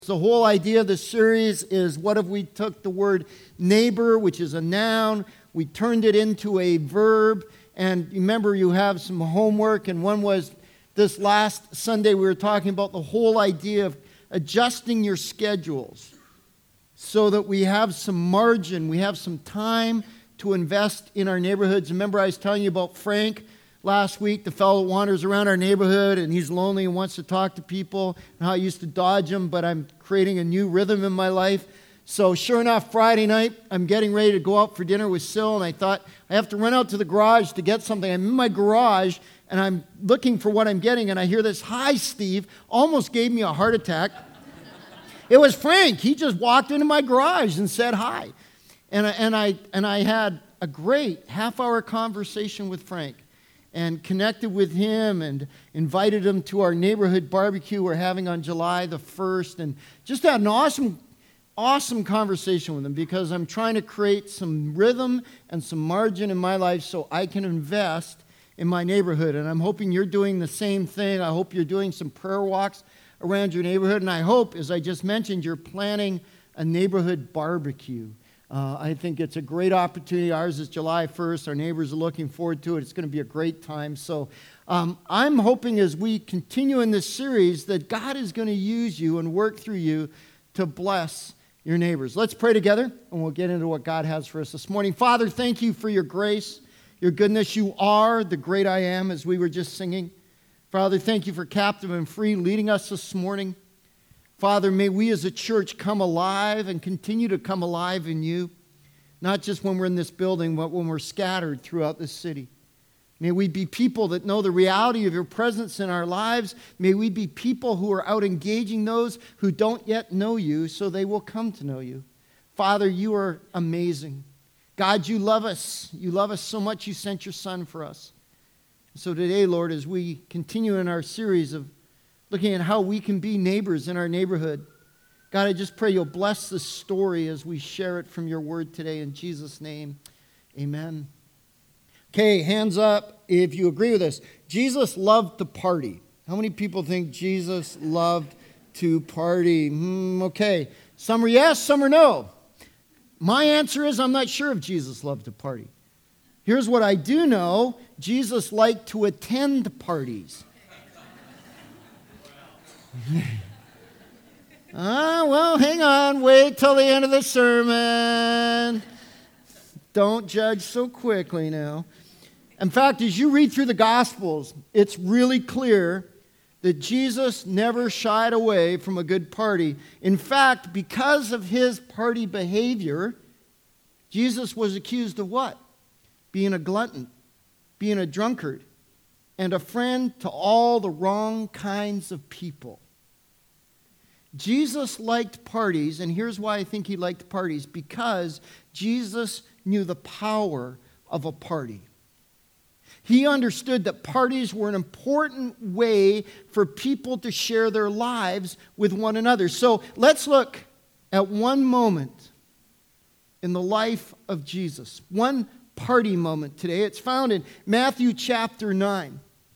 The whole idea of the series is what if we took the word neighbor, which is a noun, we turned it into a verb, and remember you have some homework, and one was this last Sunday we were talking about the whole idea of adjusting your schedules so that we have some margin, we have some time to invest in our neighborhoods. Remember I was telling you about Frank last week, the fellow that wanders around our neighborhood and he's lonely and wants to talk to people, and how I used to dodge him, but I'm creating a new rhythm in my life. So sure enough, Friday night, I'm getting ready to go out for dinner with Sil, and I thought, I have to run out to the garage to get something. I'm in my garage, and I'm looking for what I'm getting, and I hear this, "Hi, Steve," almost gave me a heart attack. It was Frank. He just walked into my garage and said hi. And I had a great half-hour conversation with Frank, and connected with him and invited him to our neighborhood barbecue we're having on July the 1st, and just had an awesome conversation with him because I'm trying to create some rhythm and some margin in my life so I can invest in my neighborhood. And I'm hoping you're doing the same thing. I hope you're doing some prayer walks around your neighborhood, and I hope, as I just mentioned, you're planning a neighborhood barbecue. I think it's a great opportunity. Ours is July 1st. Our neighbors are looking forward to it. It's going to be a great time. So I'm hoping as we continue in this series that God is going to use you and work through you to bless your neighbors. Let's pray together, and we'll get into what God has for us this morning. Father, thank you for your grace, your goodness. You are the great I am, as we were just singing. Father, thank you for Captive and Free leading us this morning. Father, may we as a church come alive and continue to come alive in you, not just when we're in this building, but when we're scattered throughout this city. May we be people that know the reality of your presence in our lives. May we be people who are out engaging those who don't yet know you so they will come to know you. Father, you are amazing. God, you love us. You love us so much you sent your Son for us. So today, Lord, as we continue in our series of looking at how we can be neighbors in our neighborhood, God, I just pray you'll bless this story as we share it from your word today. In Jesus' name, amen. Okay, hands up if you agree with this. Jesus loved to party. How many people think Jesus loved to party? Okay, some are yes, some are no. My answer is I'm not sure if Jesus loved to party. Here's what I do know. Jesus liked to attend parties. Well, hang on. Wait till the end of the sermon. Don't judge so quickly now. In fact, as you read through the Gospels, it's really clear that Jesus never shied away from a good party. In fact, because of his party behavior, Jesus was accused of what? Being a glutton, being a drunkard, and a friend to all the wrong kinds of people. Jesus liked parties, and here's why I think he liked parties, because Jesus knew the power of a party. He understood that parties were an important way for people to share their lives with one another. So let's look at one moment in the life of Jesus, one party moment today. It's found in Matthew chapter 9.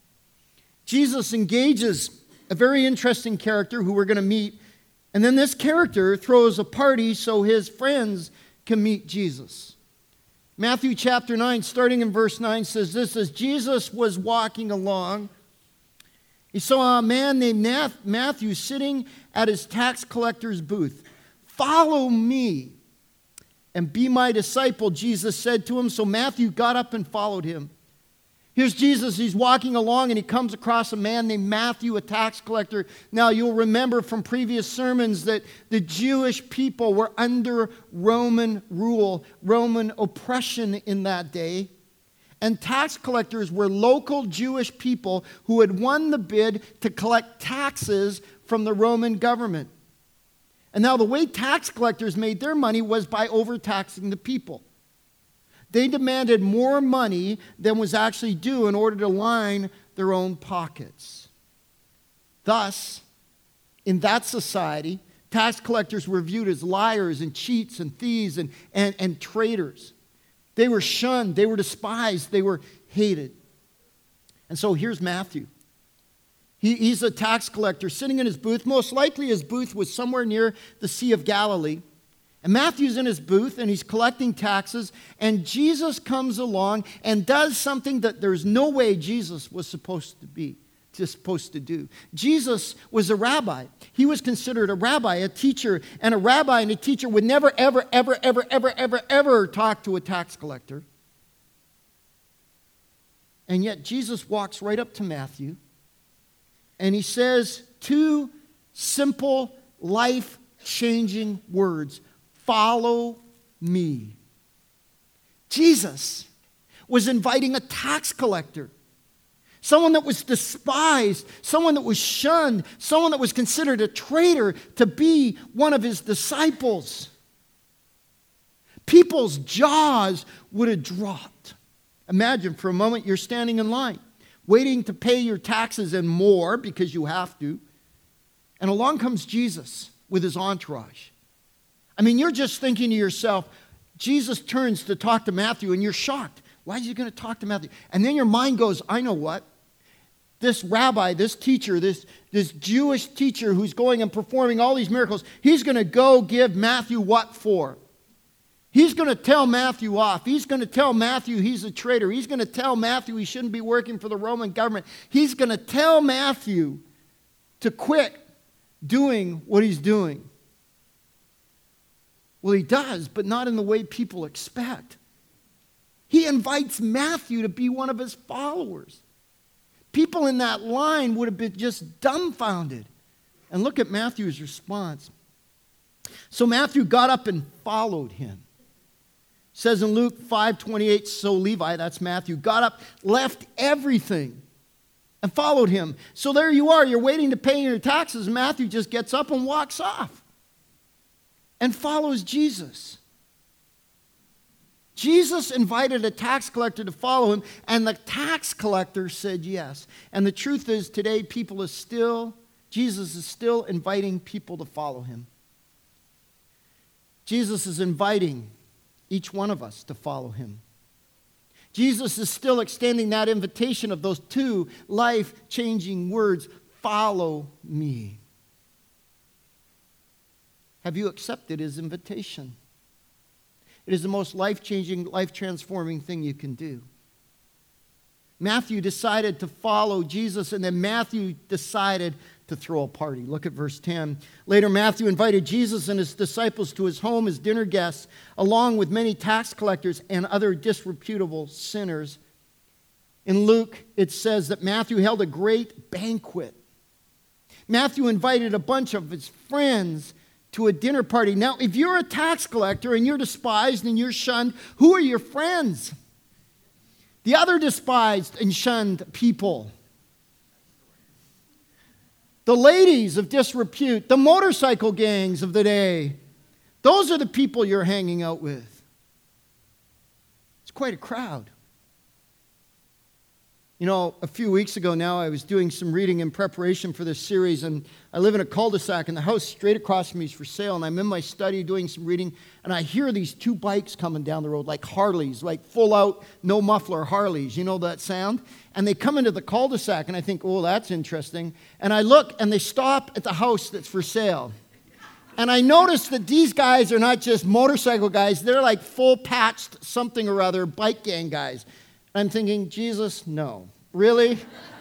Jesus engages a very interesting character who we're going to meet, and then this character throws a party so his friends can meet Jesus. Matthew chapter 9, starting in verse 9, says this: as Jesus was walking along, he saw a man named Matthew sitting at his tax collector's booth. "Follow me and be my disciple," Jesus said to him. So Matthew got up and followed him. Here's Jesus. He's walking along and he comes across a man named Matthew, a tax collector. Now, you'll remember from previous sermons that the Jewish people were under Roman rule, Roman oppression in that day. And tax collectors were local Jewish people who had won the bid to collect taxes from the Roman government. And now the way tax collectors made their money was by overtaxing the people. They demanded more money than was actually due in order to line their own pockets. Thus, in that society, tax collectors were viewed as liars and cheats and thieves and traitors. They were shunned, they were despised, they were hated. And so here's Matthew. He's a tax collector sitting in his booth. Most likely his booth was somewhere near the Sea of Galilee. And Matthew's in his booth and he's collecting taxes. And Jesus comes along and does something that there's no way Jesus was supposed to do. Jesus was a rabbi. He was considered a rabbi, a teacher. And a rabbi and a teacher would never, ever, ever, ever, ever, ever, ever talk to a tax collector. And yet Jesus walks right up to Matthew. And he says two simple, life-changing words. Follow me. Jesus was inviting a tax collector, someone that was despised, someone that was shunned, someone that was considered a traitor, to be one of his disciples. People's jaws would have dropped. Imagine for a moment you're standing in line, waiting to pay your taxes and more because you have to. And along comes Jesus with his entourage. I mean, you're just thinking to yourself, Jesus turns to talk to Matthew and you're shocked. Why is he going to talk to Matthew? And then your mind goes, I know what. This rabbi, this teacher, this Jewish teacher who's going and performing all these miracles, he's going to go give Matthew what for? He's going to tell Matthew off. He's going to tell Matthew he's a traitor. He's going to tell Matthew he shouldn't be working for the Roman government. He's going to tell Matthew to quit doing what he's doing. Well, he does, but not in the way people expect. He invites Matthew to be one of his followers. People in that line would have been just dumbfounded. And look at Matthew's response. So Matthew got up and followed him. It says in Luke 5:28, so Levi, that's Matthew, got up, left everything, and followed him. So there you are, you're waiting to pay your taxes. Matthew just gets up and walks off and follows Jesus. Jesus invited a tax collector to follow him, and the tax collector said yes. And the truth is, today Jesus is still inviting people to follow him. Jesus is inviting each one of us to follow him. Jesus is still extending that invitation of those two life-changing words, follow me. Have you accepted his invitation? It is the most life-changing, life-transforming thing you can do. Matthew decided to follow Jesus, and then Matthew decided to throw a party. Look at verse 10. Later, Matthew invited Jesus and his disciples to his home as dinner guests, along with many tax collectors and other disreputable sinners. In Luke, it says that Matthew held a great banquet. Matthew invited a bunch of his friends to a dinner party. Now, if you're a tax collector and you're despised and you're shunned, who are your friends? The other despised and shunned people. The ladies of disrepute, the motorcycle gangs of the day. Those are the people you're hanging out with. It's quite a crowd. You know, a few weeks ago now, I was doing some reading in preparation for this series, and I live in a cul-de-sac, and the house straight across from me is for sale, and I'm in my study doing some reading, and I hear these two bikes coming down the road, like Harleys, like full-out, no muffler Harleys. You know that sound? And they come into the cul-de-sac, and I think, oh, that's interesting. And I look, and they stop at the house that's for sale. And I notice that these guys are not just motorcycle guys, they're like full-patched something or other bike gang guys. I'm thinking, Jesus, no. Really?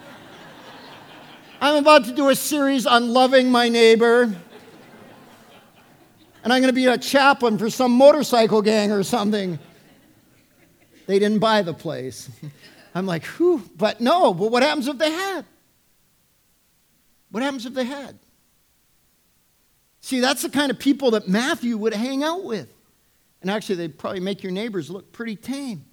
I'm about to do a series on loving my neighbor. And I'm going to be a chaplain for some motorcycle gang or something. They didn't buy the place. I'm like, whew. But what happens if they had? What happens if they had? See, that's the kind of people that Matthew would hang out with. And actually, they'd probably make your neighbors look pretty tame.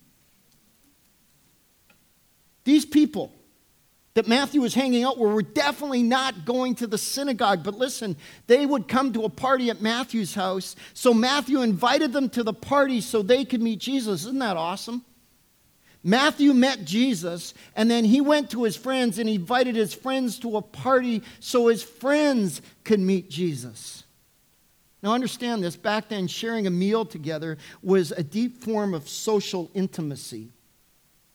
These people that Matthew was hanging out with were definitely not going to the synagogue. But listen, they would come to a party at Matthew's house. So Matthew invited them to the party so they could meet Jesus. Isn't that awesome? Matthew met Jesus, and then he went to his friends and he invited his friends to a party so his friends could meet Jesus. Now understand this, back then sharing a meal together was a deep form of social intimacy.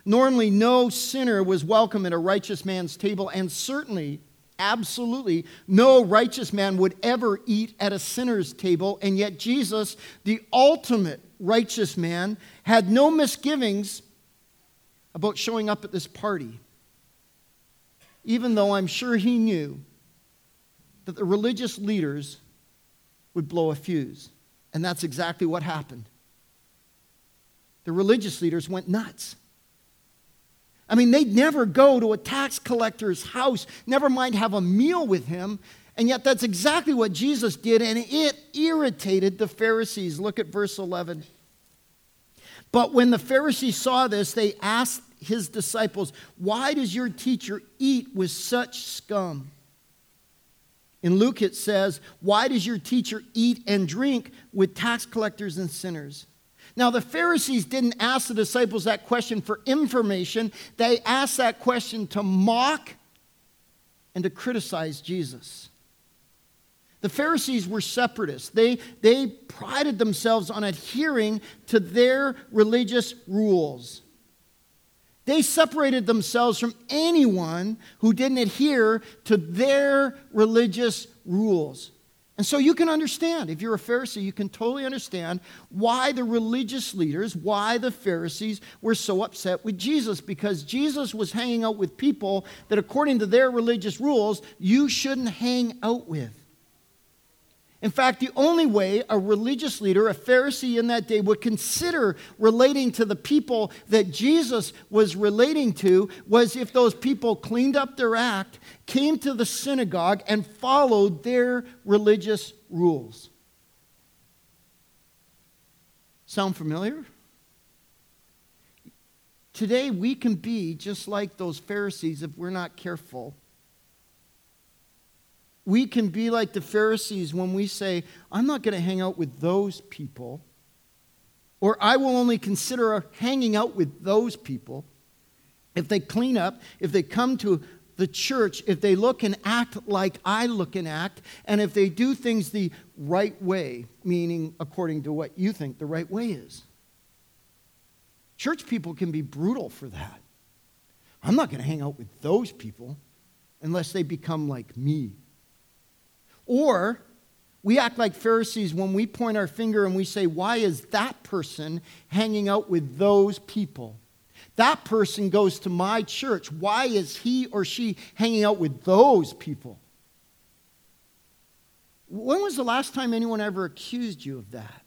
Normally, no sinner was welcome at a righteous man's table, and certainly, absolutely, no righteous man would ever eat at a sinner's table. And yet Jesus, the ultimate righteous man, had no misgivings about showing up at this party, even though I'm sure he knew that the religious leaders would blow a fuse. And that's exactly what happened. The religious leaders went nuts. I mean, they'd never go to a tax collector's house, never mind have a meal with him. And yet that's exactly what Jesus did, and it irritated the Pharisees. Look at verse 11. But when the Pharisees saw this, they asked his disciples, "Why does your teacher eat with such scum?" In Luke it says, "Why does your teacher eat and drink with tax collectors and sinners?" Now the Pharisees didn't ask the disciples that question for information. They asked that question to mock and to criticize Jesus. The Pharisees were separatists. They prided themselves on adhering to their religious rules. They separated themselves from anyone who didn't adhere to their religious rules. And so you can understand, if you're a Pharisee, you can totally understand why the religious leaders, why the Pharisees were so upset with Jesus, because Jesus was hanging out with people that according to their religious rules, you shouldn't hang out with. In fact, the only way a religious leader, a Pharisee in that day, would consider relating to the people that Jesus was relating to was if those people cleaned up their act, came to the synagogue, and followed their religious rules. Sound familiar? Today, we can be just like those Pharisees if we're not careful. We can be like the Pharisees when we say, I'm not going to hang out with those people, or I will only consider hanging out with those people if they clean up, if they come to the church, if they look and act like I look and act, and if they do things the right way, meaning according to what you think the right way is. Church people can be brutal for that. I'm not going to hang out with those people unless they become like me. Or we act like Pharisees when we point our finger and we say, why is that person hanging out with those people? That person goes to my church. Why is he or she hanging out with those people? When was the last time anyone ever accused you of that?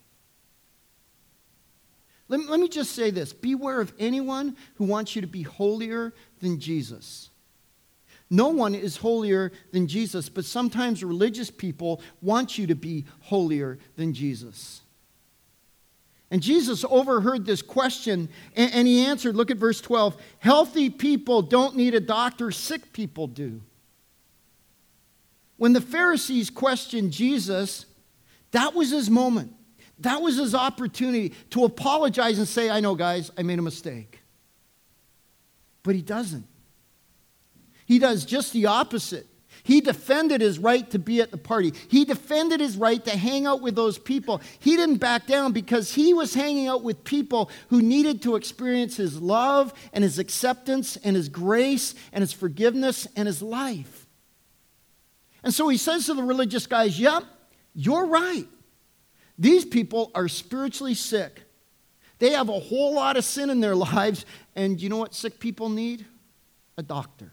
Let me just say this. Beware of anyone who wants you to be holier than Jesus. No one is holier than Jesus, but sometimes religious people want you to be holier than Jesus. And Jesus overheard this question, and he answered, look at verse 12, healthy people don't need a doctor, sick people do. When the Pharisees questioned Jesus, that was his moment. That was his opportunity to apologize and say, I know, guys, I made a mistake. But he doesn't. He does just the opposite. He defended his right to be at the party. He defended his right to hang out with those people. He didn't back down because he was hanging out with people who needed to experience his love and his acceptance and his grace and his forgiveness and his life. And so he says to the religious guys, yep, you're right. These people are spiritually sick. They have a whole lot of sin in their lives. And you know what sick people need? A doctor.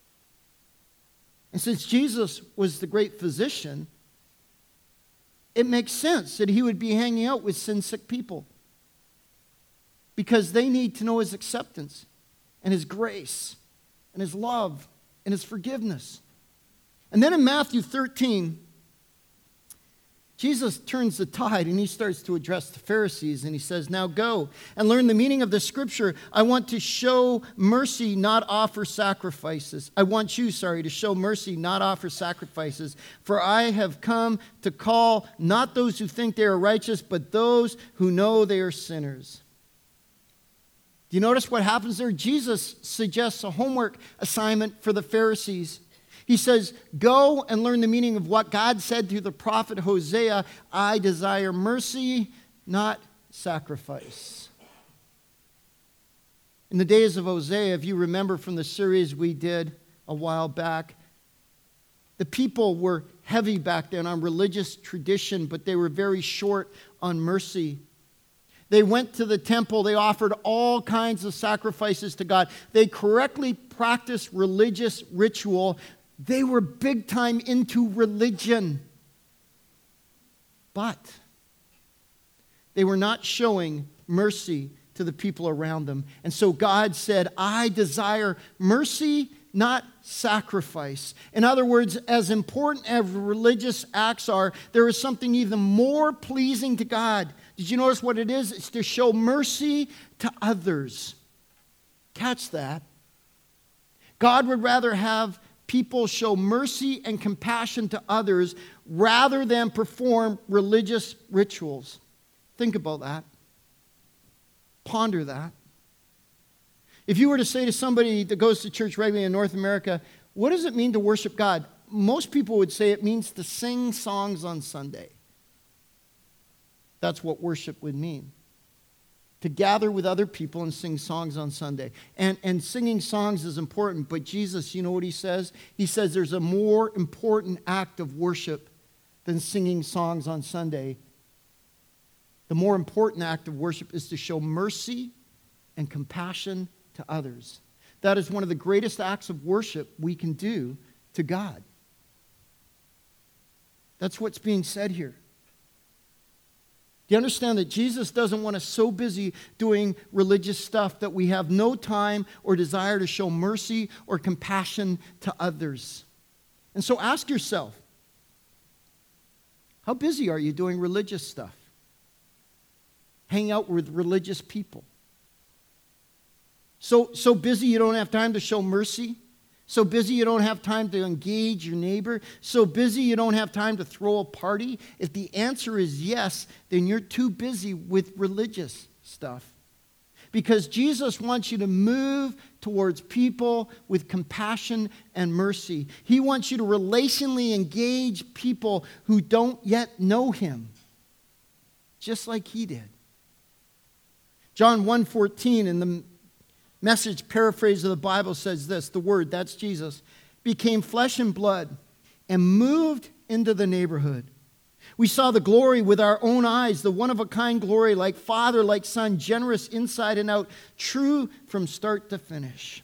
And since Jesus was the great physician, it makes sense that he would be hanging out with sin-sick people because they need to know his acceptance and his grace and his love and his forgiveness. And then in Matthew 13, Jesus turns the tide and he starts to address the Pharisees and he says, now go and learn the meaning of the scripture. I want to show mercy, not offer sacrifices. I want you, to show mercy, not offer sacrifices. For I have come to call not those who think they are righteous, but those who know they are sinners. Do you notice what happens there? Jesus suggests a homework assignment for the Pharisees. He says, go and learn the meaning of what God said to the prophet Hosea, I desire mercy, not sacrifice. In the days of Hosea, if you remember from the series we did a while back, the people were heavy back then on religious tradition, but they were very short on mercy. They went to the temple. They offered all kinds of sacrifices to God. They correctly practiced religious ritual. They were big time into religion. But they were not showing mercy to the people around them. And so God said, I desire mercy, not sacrifice. In other words, as important as religious acts are, there is something even more pleasing to God. Did you notice what it is? It's to show mercy to others. Catch that. God would rather have people show mercy and compassion to others rather than perform religious rituals. Think about that. Ponder that. If you were to say to somebody that goes to church regularly in North America, what does it mean to worship God? Most people would say it means to sing songs on Sunday. That's what worship would mean. To gather with other people and sing songs on Sunday. And singing songs is important, but Jesus, you know what he says? He says there's a more important act of worship than singing songs on Sunday. The more important act of worship is to show mercy and compassion to others. That is one of the greatest acts of worship we can do to God. That's what's being said here. Do you understand that Jesus doesn't want us so busy doing religious stuff that we have no time or desire to show mercy or compassion to others? And so ask yourself, how busy are you doing religious stuff? Hang out with religious people. So busy you don't have time to show mercy. So busy you don't have time to engage your neighbor. So busy you don't have time to throw a party. If the answer is yes, then you're too busy with religious stuff. Because Jesus wants you to move towards people with compassion and mercy. He wants you to relationally engage people who don't yet know him, just like he did. John 1:14 in the Message paraphrase of the Bible says this, the Word, that's Jesus, became flesh and blood and moved into the neighborhood. We saw the glory with our own eyes, the one-of-a-kind glory, like Father, like Son, generous inside and out, true from start to finish.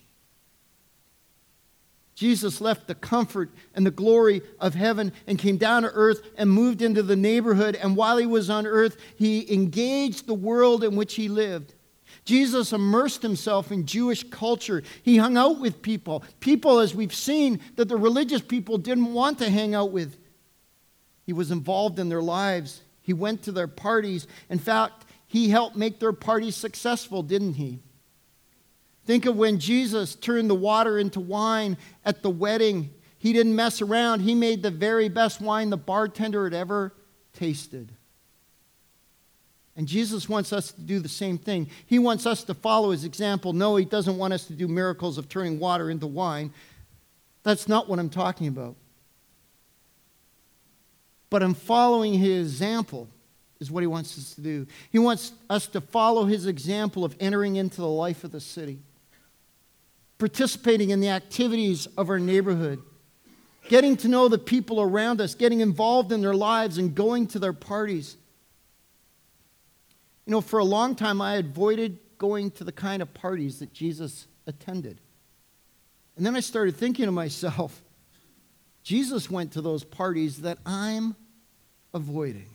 Jesus left the comfort and the glory of heaven and came down to earth and moved into the neighborhood. And while he was on earth, he engaged the world in which he lived. Jesus immersed himself in Jewish culture. He hung out with people. People, as we've seen, that the religious people didn't want to hang out with. He was involved in their lives. He went to their parties. In fact, he helped make their parties successful, didn't he? Think of when Jesus turned the water into wine at the wedding. He didn't mess around. He made the very best wine the bartender had ever tasted. And Jesus wants us to do the same thing. He wants us to follow his example. No, he doesn't want us to do miracles of turning water into wine. That's not what I'm talking about. But I'm following his example is what he wants us to do. He wants us to follow his example of entering into the life of the city, participating in the activities of our neighborhood, getting to know the people around us, getting involved in their lives and going to their parties. You know, for a long time, I avoided going to the kind of parties that Jesus attended. And then I started thinking to myself, Jesus went to those parties that I'm avoiding.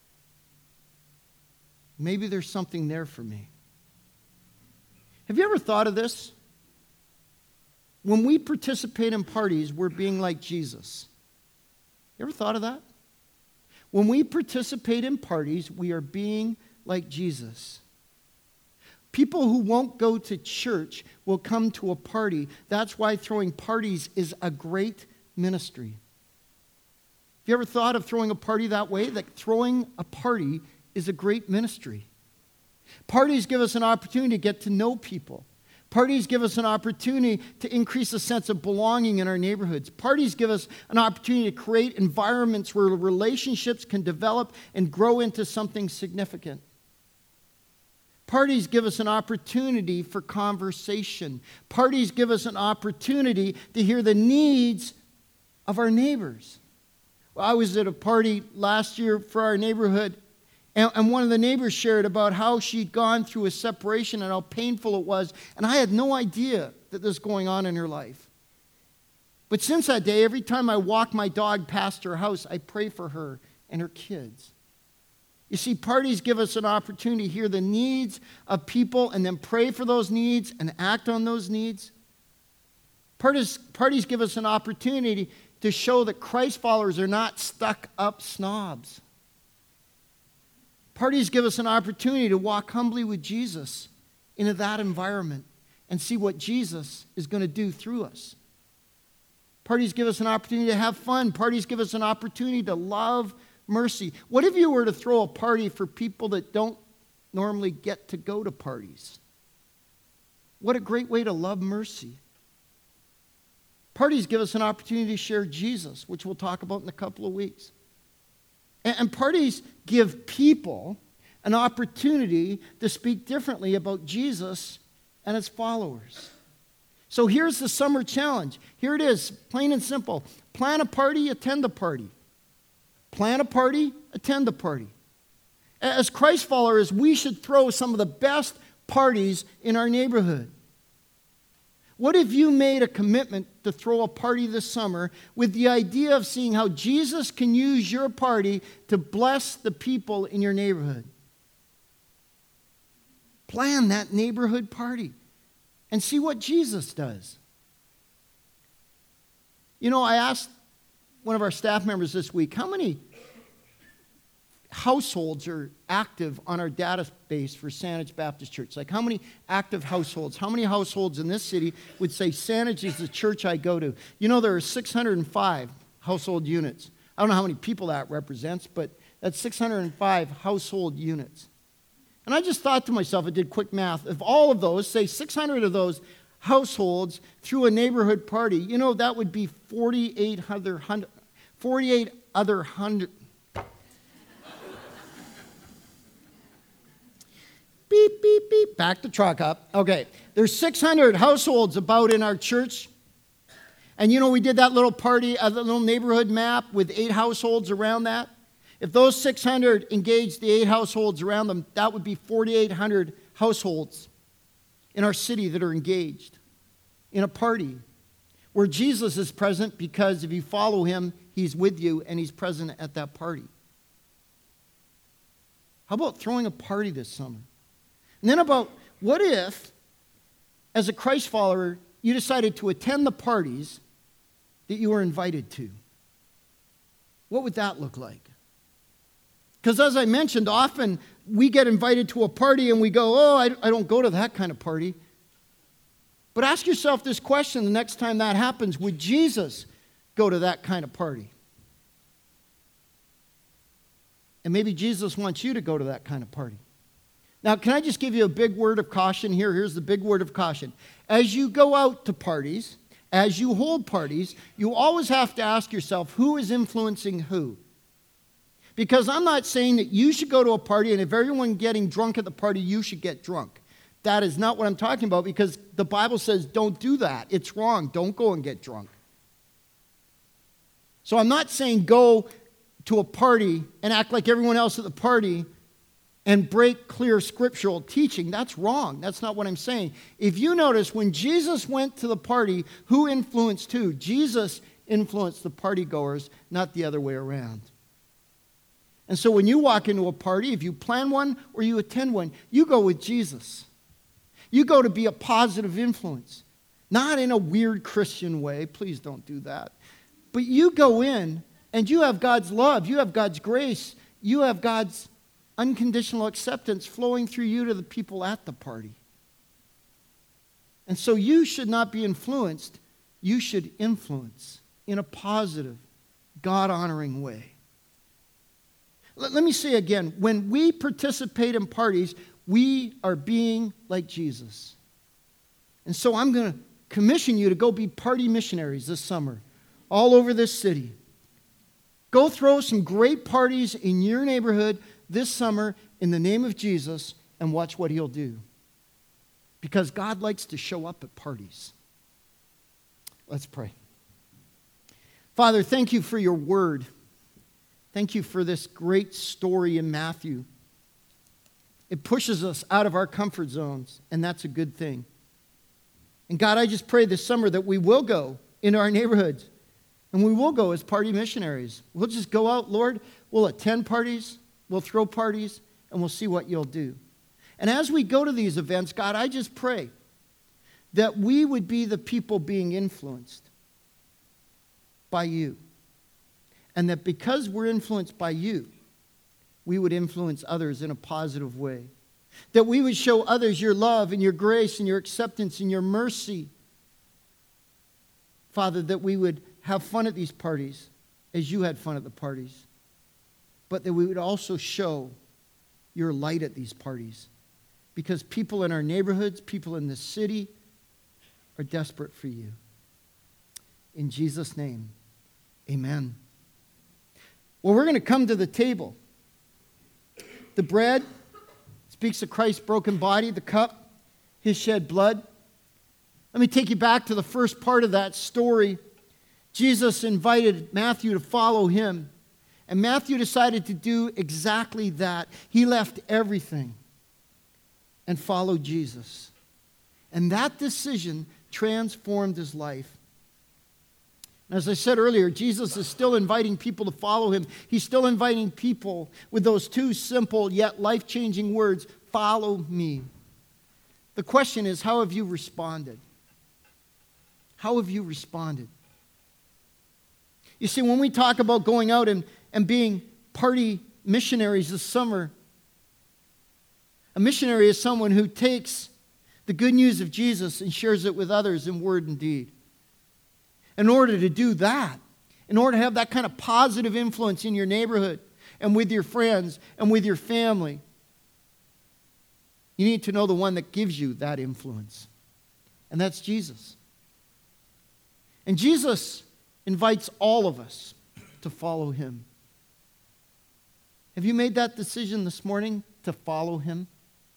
Maybe there's something there for me. Have you ever thought of this? When we participate in parties, we're being like Jesus. You ever thought of that? When we participate in parties, we are being like Jesus. People who won't go to church will come to a party. That's why throwing parties is a great ministry. Have you ever thought of throwing a party that way? That throwing a party is a great ministry. Parties give us an opportunity to get to know people. Parties give us an opportunity to increase a sense of belonging in our neighborhoods. Parties give us an opportunity to create environments where relationships can develop and grow into something significant. Parties give us an opportunity for conversation. Parties give us an opportunity to hear the needs of our neighbors. Well, I was at a party last year for our neighborhood, and one of the neighbors shared about how she'd gone through a separation and how painful it was, and I had no idea that this was going on in her life. But since that day, every time I walk my dog past her house, I pray for her and her kids. You see, parties give us an opportunity to hear the needs of people and then pray for those needs and act on those needs. Parties give us an opportunity to show that Christ followers are not stuck-up snobs. Parties give us an opportunity to walk humbly with Jesus into that environment and see what Jesus is going to do through us. Parties give us an opportunity to have fun. Parties give us an opportunity to love mercy. What if you were to throw a party for people that don't normally get to go to parties? What a great way to love mercy. Parties give us an opportunity to share Jesus, which we'll talk about in a couple of weeks. And parties give people an opportunity to speak differently about Jesus and his followers. So here's the summer challenge. Here it is, plain and simple. Plan a party, attend the party. Plan a party, attend the party. As Christ followers, we should throw some of the best parties in our neighborhood. What if you made a commitment to throw a party this summer with the idea of seeing how Jesus can use your party to bless the people in your neighborhood? Plan that neighborhood party and see what Jesus does. You know, I asked one of our staff members this week, how many households are active on our database for Saanich Baptist Church? Like, how many active households? How many households in this city would say, Saanich is the church I go to? You know, there are 605 household units. I don't know how many people that represents, but that's 605 household units. And I just thought to myself, I did quick math, if all of those, say 600 of those households through a neighborhood party, you know, that would be 48 other hundred. Beep, beep, beep. Back the truck up. Okay. There's 600 households about in our church. And you know, we did that little party, a little neighborhood map with 8 households around that. If those 600 engaged the 8 households around them, that would be 4,800 households in our city that are engaged in a party where Jesus is present, because if you follow him, he's with you and he's present at that party. How about throwing a party this summer? And then about, what if, as a Christ follower, you decided to attend the parties that you were invited to? What would that look like? Because as I mentioned, often we get invited to a party and we go, oh, I don't go to that kind of party. But ask yourself this question the next time that happens. Would Jesus go to that kind of party? And maybe Jesus wants you to go to that kind of party. Now, can I just give you a big word of caution here? Here's the big word of caution. As you go out to parties, as you hold parties, you always have to ask yourself, who is influencing who? Because I'm not saying that you should go to a party and if everyone's getting drunk at the party, you should get drunk. That is not what I'm talking about, because the Bible says don't do that. It's wrong. Don't go and get drunk. So I'm not saying go to a party and act like everyone else at the party and break clear scriptural teaching. That's wrong. That's not what I'm saying. If you notice, when Jesus went to the party, who influenced who? Jesus influenced the partygoers, not the other way around. And so when you walk into a party, if you plan one or you attend one, you go with Jesus. You go to be a positive influence. Not in a weird Christian way. Please don't do that. But you go in and you have God's love. You have God's grace. You have God's unconditional acceptance flowing through you to the people at the party. And so you should not be influenced. You should influence in a positive, God-honoring way. Let me say again, when we participate in parties, we are being like Jesus. And so I'm going to commission you to go be party missionaries this summer, all over this city. Go throw some great parties in your neighborhood this summer in the name of Jesus and watch what he'll do. Because God likes to show up at parties. Let's pray. Father, thank you for your word. Thank you for this great story in Matthew. It pushes us out of our comfort zones, and that's a good thing. And God, I just pray this summer that we will go into our neighborhoods, and we will go as party missionaries. We'll just go out, Lord. We'll attend parties, we'll throw parties, and we'll see what you'll do. And as we go to these events, God, I just pray that we would be the people being influenced by you. And that because we're influenced by you, we would influence others in a positive way. That we would show others your love and your grace and your acceptance and your mercy. Father, that we would have fun at these parties as you had fun at the parties. But that we would also show your light at these parties. Because people in our neighborhoods, people in this city are desperate for you. In Jesus' name, amen. Well, we're going to come to the table. The bread speaks of Christ's broken body, the cup, his shed blood. Let me take you back to the first part of that story. Jesus invited Matthew to follow him. And Matthew decided to do exactly that. He left everything and followed Jesus. And that decision transformed his life. And as I said earlier, Jesus is still inviting people to follow him. He's still inviting people with those two simple yet life-changing words, follow me. The question is, how have you responded? How have you responded? You see, when we talk about going out and being party missionaries this summer, a missionary is someone who takes the good news of Jesus and shares it with others in word and deed. In order to do that, in order to have that kind of positive influence in your neighborhood and with your friends and with your family, you need to know the one that gives you that influence. And that's Jesus. And Jesus invites all of us to follow him. Have you made that decision this morning to follow him?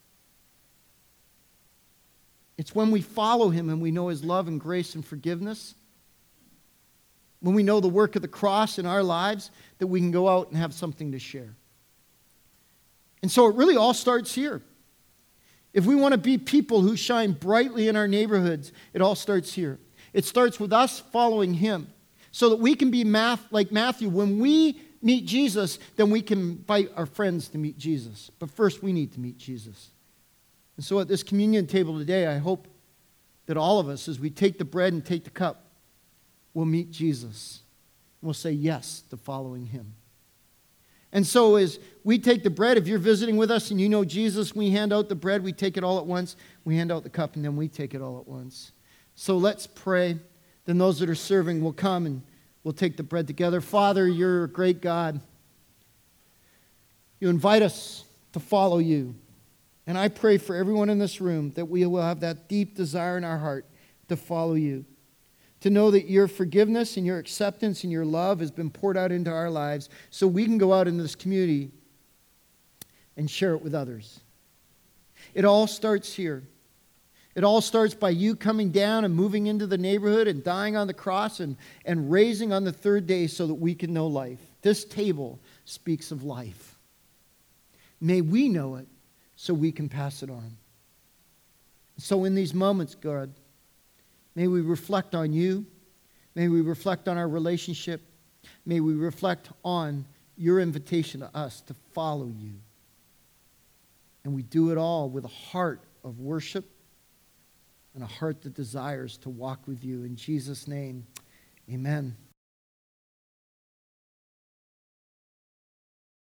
It's when we follow him and we know his love and grace and forgiveness, when we know the work of the cross in our lives, that we can go out and have something to share. And so it really all starts here. If we want to be people who shine brightly in our neighborhoods, it all starts here. It starts with us following him so that we can be like Matthew. When we meet Jesus, then we can invite our friends to meet Jesus. But first, we need to meet Jesus. And so at this communion table today, I hope that all of us, as we take the bread and take the cup, will meet Jesus. And we'll say yes to following him. And so as we take the bread, if you're visiting with us and you know Jesus, we hand out the bread, we take it all at once. We hand out the cup, and then we take it all at once. So let's pray. Then those that are serving will come and we'll take the bread together. Father, you're a great God. You invite us to follow you. And I pray for everyone in this room that we will have that deep desire in our heart to follow you. To know that your forgiveness and your acceptance and your love has been poured out into our lives so we can go out into this community and share it with others. It all starts here. It all starts by you coming down and moving into the neighborhood and dying on the cross and raising on the third day so that we can know life. This table speaks of life. May we know it so we can pass it on. So in these moments, God, may we reflect on you. May we reflect on our relationship. May we reflect on your invitation to us to follow you. And we do it all with a heart of worship and a heart that desires to walk with you. In Jesus' name, amen.